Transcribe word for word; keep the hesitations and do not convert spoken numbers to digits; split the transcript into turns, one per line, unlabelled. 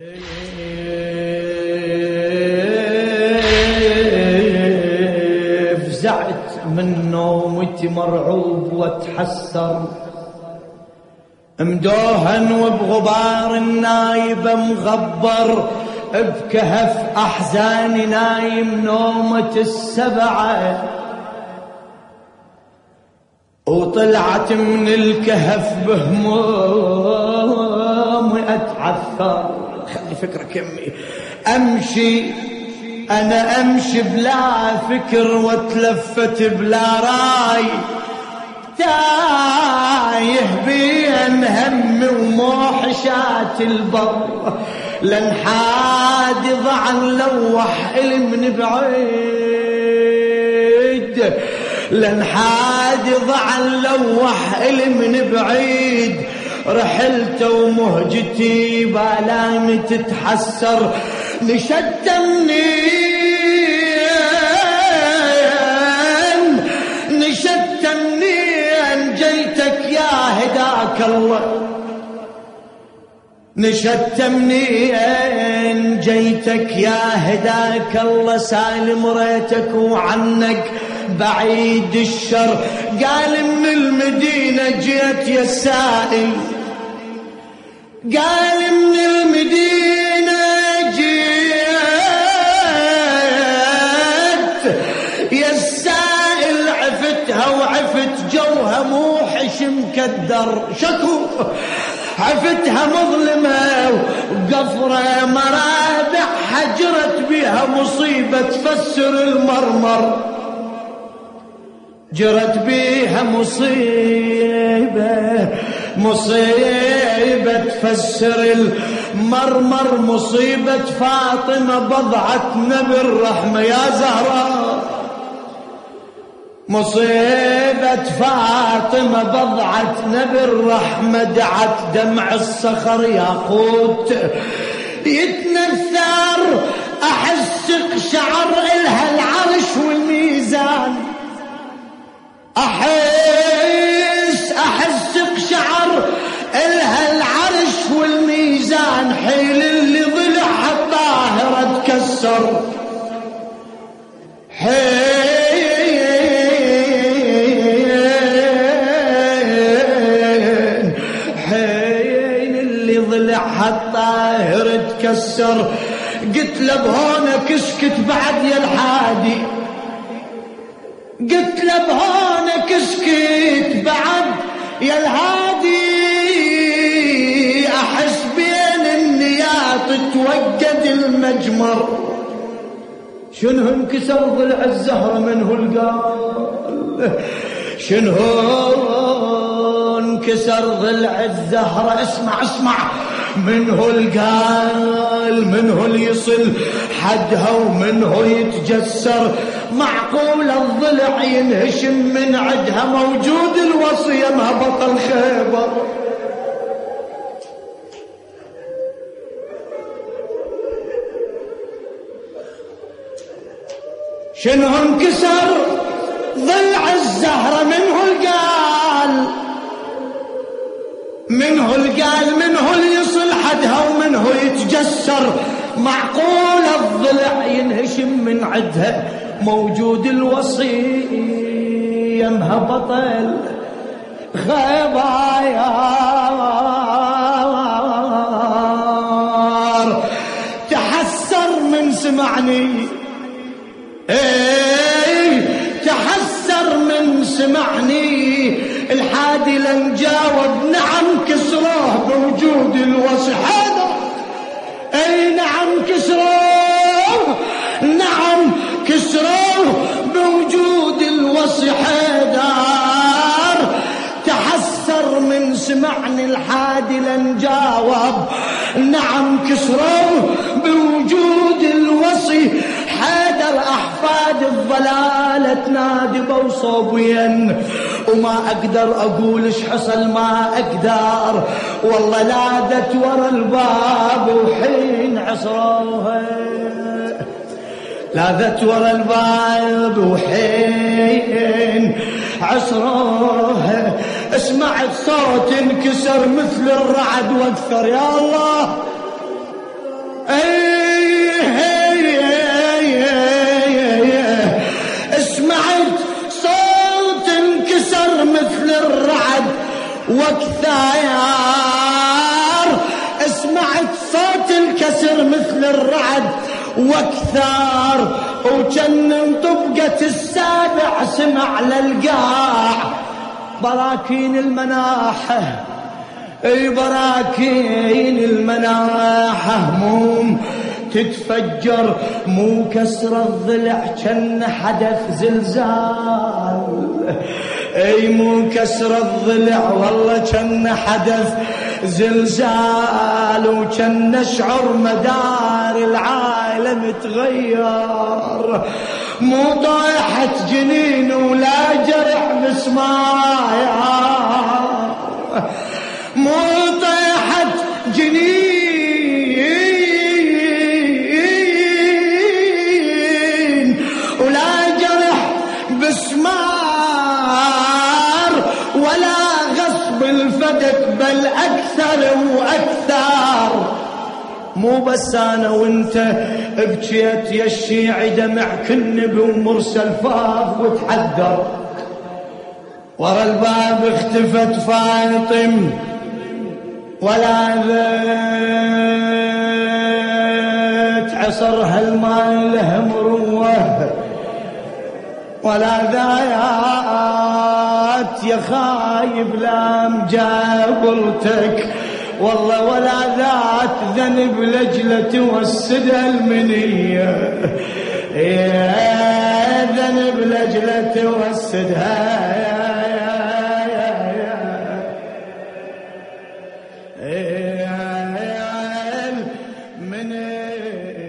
فزعت من نومتي مرعوب واتحسر، مدوهن وبغبار النايبة مغبر، بكهف أحزاني نايم نومة السبعة، وطلعت من الكهف بهمومي أتعثر. خلي فكرك يمي، أمشي أنا أمشي بلا فكر واتلفت بلا راي، تايه بين همي وموحشات البر، لنحاد ضعن لوح إلي من بعيد، لنحاد ضعن لوح إلي من بعيد، رحلت ومهجتي بالامي تتحسر، نشدت منين نشدت منين جيتك يا هداك الله، نشدت منين جيتك يا هداك الله، سالم ريتك وعنك بعيد الشر، قال من المدينة جيت يا السائل، قال من المدينة جيت يا السائل، عفتها وعفت جوها موحش مكدر، شكو عفتها مظلمة وقفرة مرابع، حجرت بها مصيبة تفسر المرمر، جرت بيها مصيبة مصيبة تفسر المرمر، مصيبة فاطمة بضعة نبي الرحمة يا زهراء، مصيبة فاطمة بضعة نبي الرحمة، دعت دمع الصخر ياقوت يتنثر، أحس قشعر إلها العرش والميزان، أحس أحس قشعر إلها العرش والميزان، حيل اللي ضلع الطاهرة تكسر، حين حين اللي ضلع الطاهرة تكسر، قلت له بهونك اسكت بعد يا الحادي، قلت له بهونك اسكت بعد يا الهادي، احس بين النيات توجد المجمر، شنو انكسر ضلع الزهرة منه القال، شنو انكسر ضلع الزهرة، اسمع اسمع منه القال، منه اللي يصل حدها ومنه يتجسر، معقول الضلع ينهشم من عدها، موجود الوصي ما بطل خيبر، شنو انكسر ضلع الزهرة منه القال، منه القال منه اللي يصل حدها ومنه يتجسر، معقول الضلع ينهشم من عدها، موجود الوصي يمها بطل خبايار، تحسر من سمعني، ايه تحسر من سمعني، الحادي لن جاوب نعم كسروه بوجود الوصي، هذا اي نعم كسروه، نعم كسروه بوجود الوصي حيدر، تحسر من سمعني الحادي لن جاوب نعم كسروه بوجود الوصي حيدر، احفاد الضلالة تنادي بوصوبين، وما اقدر اقول ايش حصل ما اقدر، والله لادت ورا الباب وحين عصروها، لاذت ورا الباب وحين عصروها، سمعت صوت انكسر مثل الرعد واكثر، يا الله واكثار، سمعت صوت الكسر مثل الرعد واكثار، وجن طبقة السابع سمع للقاع براكين المناحة، اي براكين المناحة هموم تتفجر، مو كسر الضلع كان حدث زلزال، اي مو كسر الضلع والله كان حدث زلزال، وكان نشعر مدار العالم تغير، مو طايحة جنين ولا جرح مسمار، مو طايحة جنين ولا جرح بسمار، ولا غصب الفدك بل أكثر وأكثر. مو بس أنا وانت بجيت يا الشيعي دمع كنب ومرسل فاض وتحدر، ورا الباب اختفت فاطم ولا ذات عصرها المال له مروه، ولا ذات يا خايب لام جابرتك والله، ولا ذات ذنب لجلة توسدها المنية، يا ذنب لجلة توسدها المنية.